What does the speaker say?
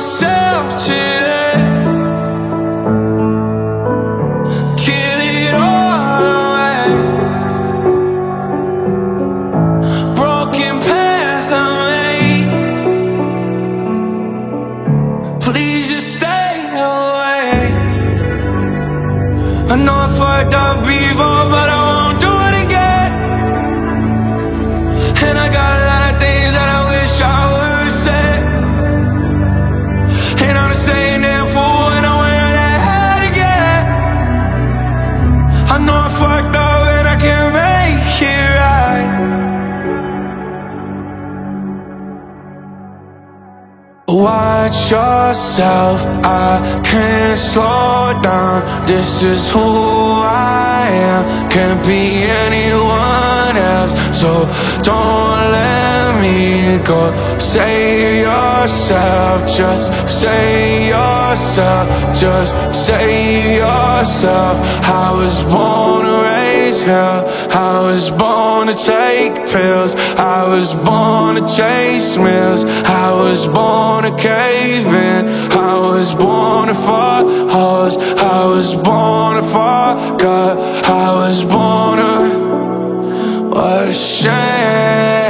myself today. Kill it all away. Broken path I made. Please just stay away. I know I fucked up before, but I won't do it again. And I got a lot of things that I wish I would've said. And I'm the same damn fool and I'm wearing that hat again. I know I fucked up and I can't make it right. Watch yourself, I can't slow down. This is who I am, can't be anyone else. So don't let me go. Save yourself, just save yourself, just save yourself. I was born to raise hell, I was born to take pills, I was born to chase meals, I was born to cave in, I was born to fuck hoes, I was born to fuck up, I was born to, what a shame.